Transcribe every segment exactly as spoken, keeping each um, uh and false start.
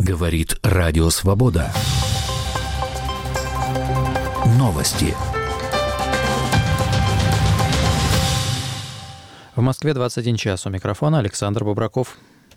Говорит Радио Свобода. Новости. В Москве двадцать один час. У микрофона Александр Бобраков.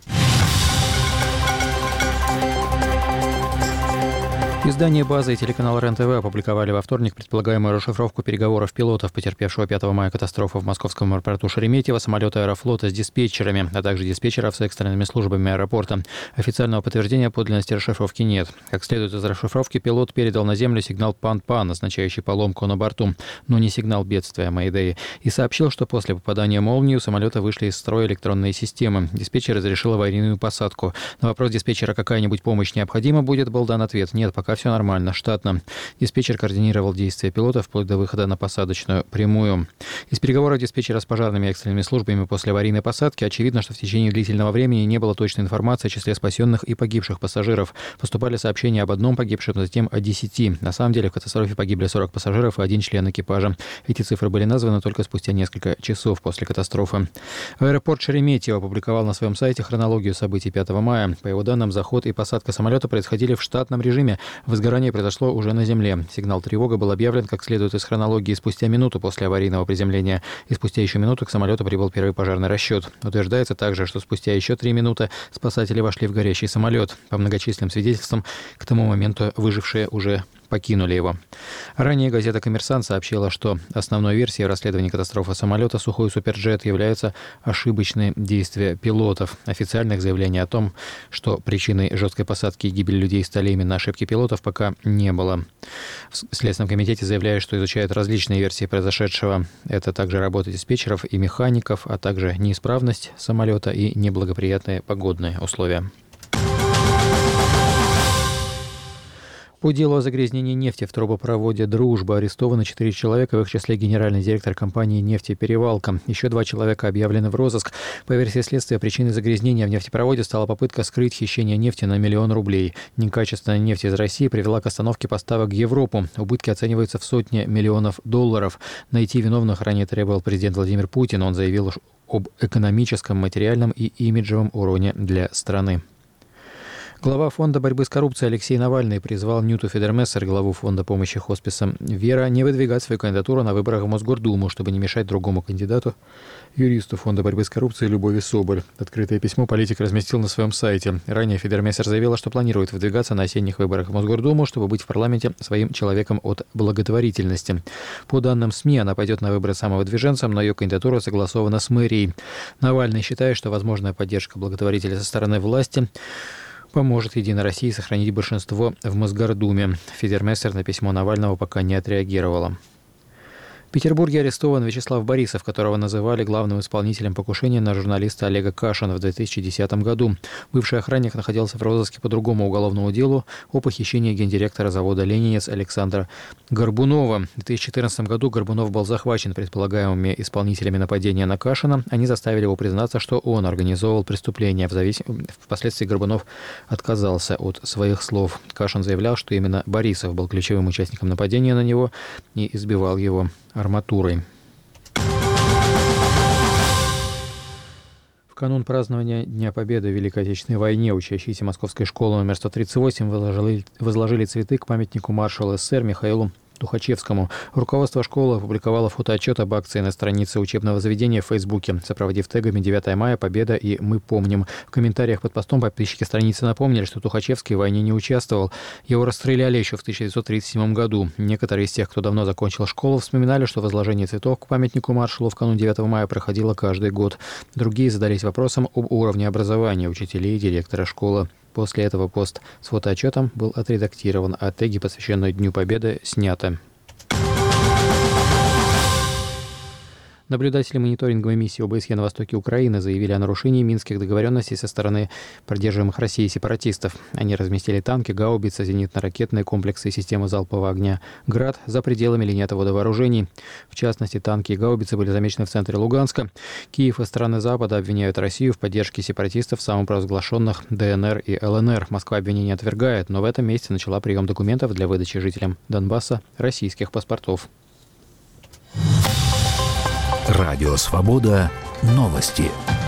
Издание «База» и телеканал РЕН-ТВ опубликовали во вторник предполагаемую расшифровку переговоров пилотов, потерпевшего пятого мая катастрофу в московском аэропорту Шереметьево, самолета Аэрофлота с диспетчерами, а также диспетчеров с экстренными службами аэропорта. Официального подтверждения подлинности расшифровки нет. Как следует из расшифровки, пилот передал на землю сигнал «Пан-Пан», означающий поломку на борту, но не сигнал бедствия «Мэйдэй», и сообщил, что после попадания молнии у самолета вышли из строя электронные системы. Диспетчер разрешил аварийную посадку. На вопрос диспетчера, какая-нибудь помощь необходима будет, был дан ответ: нет, пока все нормально, штатно. Диспетчер координировал действия пилота вплоть до выхода на посадочную прямую. Из переговоров диспетчера с пожарными и экстренными службами после аварийной посадки очевидно, что в течение длительного времени не было точной информации о числе спасенных и погибших пассажиров. Поступали сообщения об одном погибшем, затем о десяти. На самом деле в катастрофе погибли сорок пассажиров и один член экипажа. Эти цифры были названы только спустя несколько часов после катастрофы. Аэропорт Шереметьево опубликовал на своем сайте хронологию событий пятого мая. По его данным, заход и посадка самолета происходили в штатном режиме. Возгорание произошло уже на земле. Сигнал тревога был объявлен, как следует из хронологии, спустя минуту после аварийного приземления. И спустя еще минуту к самолету прибыл первый пожарный расчет. Утверждается также, что спустя еще три минуты спасатели вошли в горящий самолет. По многочисленным свидетельствам, к тому моменту выжившие уже покинули его. Ранее газета «Коммерсант» сообщила, что основной версией в расследовании катастрофы самолета «Сухой Суперджет» являются ошибочные действия пилотов. Официальных заявлений о том, что причиной жесткой посадки и гибели людей стали именно ошибки пилотов, пока не было. В Следственном комитете заявляют, что изучают различные версии произошедшего. Это также работа диспетчеров и механиков, а также неисправность самолета и неблагоприятные погодные условия. По делу о загрязнении нефти в трубопроводе «Дружба» арестованы четыре человека, в их числе генеральный директор компании «Нефтеперевалка». Еще два человека объявлены в розыск. По версии следствия, причиной загрязнения в нефтепроводе стала попытка скрыть хищение нефти на миллион рублей. Некачественная нефть из России привела к остановке поставок в Европу. Убытки оцениваются в сотни миллионов долларов. Найти виновных ранее требовал президент Владимир Путин. Он заявил об экономическом, материальном и имиджевом уроне для страны. Глава фонда борьбы с коррупцией Алексей Навальный призвал Нюту Федермессер, главу фонда помощи хосписам «Вера», не выдвигать свою кандидатуру на выборах в Мосгордуму, чтобы не мешать другому кандидату, юристу фонда борьбы с коррупцией Любови Соболь. Открытое письмо политик разместил на своем сайте. Ранее Федермессер заявила, что планирует выдвигаться на осенних выборах в Мосгордуму, чтобы быть в парламенте своим человеком от благотворительности. По данным СМИ, она пойдет на выборы самовыдвиженцем, но ее кандидатура согласована с мэрией. Навальный считает, что возможная поддержка благотворителя со стороны власти поможет «Единой России» сохранить большинство в Мосгордуме. Федермессер на письмо Навального пока не отреагировала. В Петербурге арестован Вячеслав Борисов, которого называли главным исполнителем покушения на журналиста Олега Кашина в две тысячи десятом году. Бывший охранник находился в розыске по другому уголовному делу о похищении гендиректора завода «Ленинец» Александра Горбунова. В две тысячи четырнадцатом году Горбунов был захвачен предполагаемыми исполнителями нападения на Кашина. Они заставили его признаться, что он организовывал преступление. Впоследствии Горбунов отказался от своих слов. Кашин заявлял, что именно Борисов был ключевым участником нападения на него и избивал его арматурой. В канун празднования Дня Победы в Великой Отечественной войне учащиеся Московской школы номер сто тридцать восемь возложили, возложили цветы к памятнику маршала СССР Михаилу Тухачевскому. Руководство школы опубликовало фотоотчет об акции на странице учебного заведения в Фейсбуке, сопроводив тегами девятое мая, Победа и «Мы помним». В комментариях под постом подписчики страницы напомнили, что Тухачевский в войне не участвовал. Его расстреляли еще в тысяча девятьсот тридцать седьмом году. Некоторые из тех, кто давно закончил школу, вспоминали, что возложение цветов к памятнику маршалу в канун девятого мая проходило каждый год. Другие задались вопросом об уровне образования учителей и директора школы. После этого пост с фотоотчетом был отредактирован, а теги, посвященные Дню Победы, сняты. Наблюдатели мониторинговой миссии ОБСЕ на востоке Украины заявили о нарушении минских договоренностей со стороны поддерживаемых Россией сепаратистов. Они разместили танки, гаубицы, зенитно-ракетные комплексы и системы залпового огня «Град» за пределами линии отвода вооружений. В частности, танки и гаубицы были замечены в центре Луганска. Киев и страны Запада обвиняют Россию в поддержке сепаратистов самопровозглашенных ДНР и ЛНР. Москва обвинение отвергает, но в этом месяце начала прием документов для выдачи жителям Донбасса российских паспортов. Радио Свобода. Новости.